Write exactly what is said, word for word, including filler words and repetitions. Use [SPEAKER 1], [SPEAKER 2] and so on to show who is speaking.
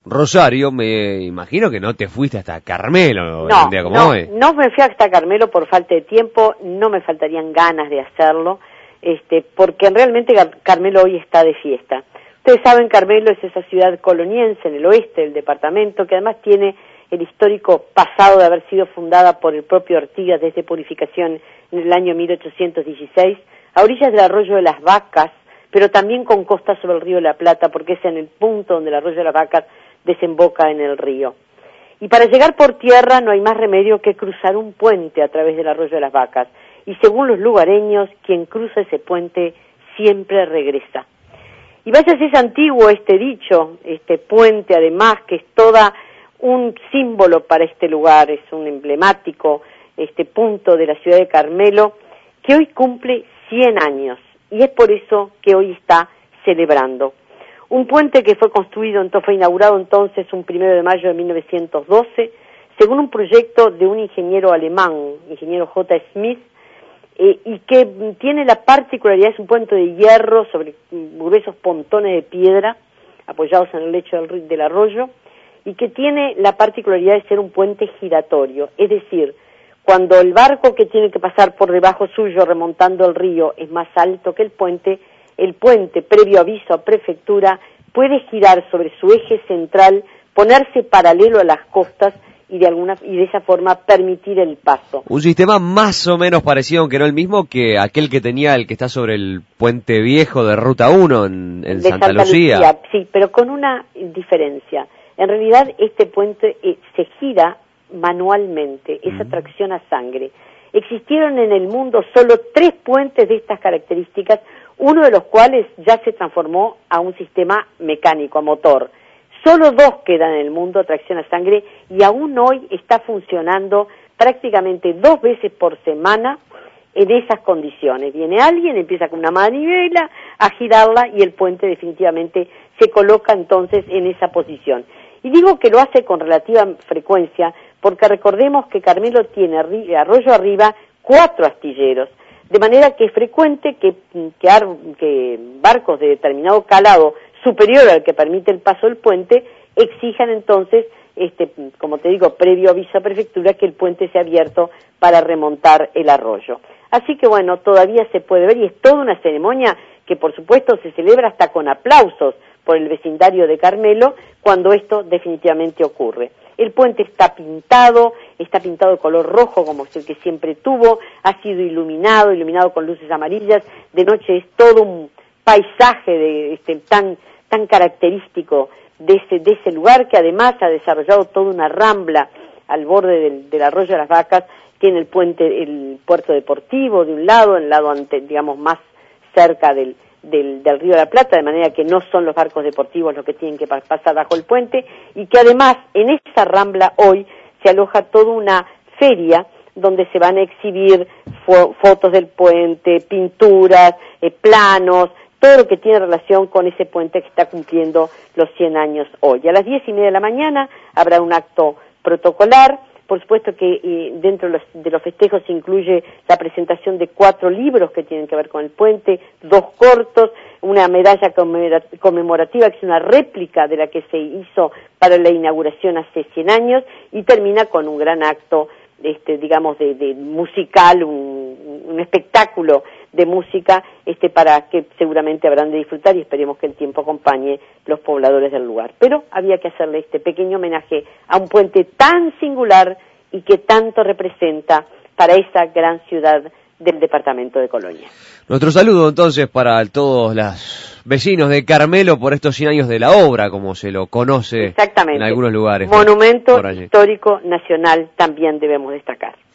[SPEAKER 1] Rosario, me imagino que no te fuiste hasta Carmelo
[SPEAKER 2] no,
[SPEAKER 1] un día como
[SPEAKER 2] no,
[SPEAKER 1] hoy.
[SPEAKER 2] No me fui hasta Carmelo por falta de tiempo, no me faltarían ganas de hacerlo, este, porque realmente Carmelo hoy está de fiesta. Ustedes saben, Carmelo es esa ciudad coloniense en el oeste del departamento, que además tiene el histórico pasado de haber sido fundada por el propio Artigas desde Purificación en el año mil ochocientos dieciséis, a orillas del arroyo de las Vacas, pero también con costa sobre el río de la Plata, porque es en el punto donde el arroyo de las Vacas desemboca en el río. Y para llegar por tierra no hay más remedio que cruzar un puente a través del arroyo de las Vacas, y según los lugareños, quien cruza ese puente siempre regresa. Y vaya si es antiguo este dicho, este puente además, que es toda un símbolo para este lugar, es un emblemático este punto de la ciudad de Carmelo, que hoy cumple cien años, y es por eso que hoy está celebrando. Un puente que fue construido, entonces fue inaugurado entonces un primero de mayo de mil novecientos doce, según un proyecto de un ingeniero alemán, ingeniero J. Smith, eh, y que tiene la particularidad, es un puente de hierro sobre gruesos pontones de piedra, apoyados en el lecho del, del arroyo, y que tiene la particularidad de ser un puente giratorio, es decir, cuando el barco que tiene que pasar por debajo suyo remontando el río es más alto que el puente, el puente, previo aviso a prefectura, puede girar sobre su eje central, ponerse paralelo a las costas y de alguna y de esa forma permitir el paso.
[SPEAKER 1] Un sistema más o menos parecido, aunque no el mismo, que aquel que tenía el que está sobre el puente viejo de Ruta uno en, en
[SPEAKER 2] de
[SPEAKER 1] Santa,
[SPEAKER 2] Santa
[SPEAKER 1] Lucía.
[SPEAKER 2] Lucía. Sí, pero con una diferencia. En realidad este puente eh, se gira manualmente, es a tracción a sangre. Existieron en el mundo solo tres puentes de estas características, uno de los cuales ya se transformó a un sistema mecánico, a motor. Solo dos quedan en el mundo a tracción a sangre y aún hoy está funcionando prácticamente dos veces por semana en esas condiciones. Viene alguien, empieza con una manivela a girarla y el puente definitivamente se coloca entonces en esa posición. Y digo que lo hace con relativa frecuencia porque recordemos que Carmelo tiene arroyo arriba cuatro astilleros, de manera que es frecuente que, que, que barcos de determinado calado superior al que permite el paso del puente exijan entonces, este, como te digo, previo aviso a prefectura, que el puente sea abierto para remontar el arroyo. Así que bueno, todavía se puede ver y es toda una ceremonia que por supuesto se celebra hasta con aplausos por el vecindario de Carmelo cuando esto definitivamente ocurre. El puente está pintado, está pintado de color rojo como es el que siempre tuvo, ha sido iluminado, iluminado con luces amarillas, de noche es todo un paisaje de, este, tan, tan característico de ese, de ese lugar, que además ha desarrollado toda una rambla al borde del, del arroyo de las Vacas. Tiene el puente, el puerto deportivo de un lado, el lado ante, digamos más cerca del, del, del río de la Plata, de manera que no son los barcos deportivos los que tienen que pasar bajo el puente, y que además en esa rambla hoy se aloja toda una feria donde se van a exhibir fo fotos del puente, pinturas, eh, planos, todo lo que tiene relación con ese puente que está cumpliendo los cien años hoy. A las diez y media de la mañana habrá un acto protocolar. Por supuesto que eh, dentro de los, de los festejos se incluye la presentación de cuatro libros que tienen que ver con el puente, dos cortos, una medalla conmemorativa que es una réplica de la que se hizo para la inauguración hace cien años, y termina con un gran acto, este, digamos, de, de musical, un, un espectáculo de música este, para que seguramente habrán de disfrutar y esperemos que el tiempo acompañe los pobladores del lugar. Pero había que hacerle este pequeño homenaje a un puente tan singular y que tanto representa para esa gran ciudad del departamento de Colonia.
[SPEAKER 1] Nuestro saludo entonces para todos los vecinos de Carmelo por estos cien años de la obra, como se lo conoce en algunos lugares.
[SPEAKER 2] Monumento histórico nacional también debemos destacar.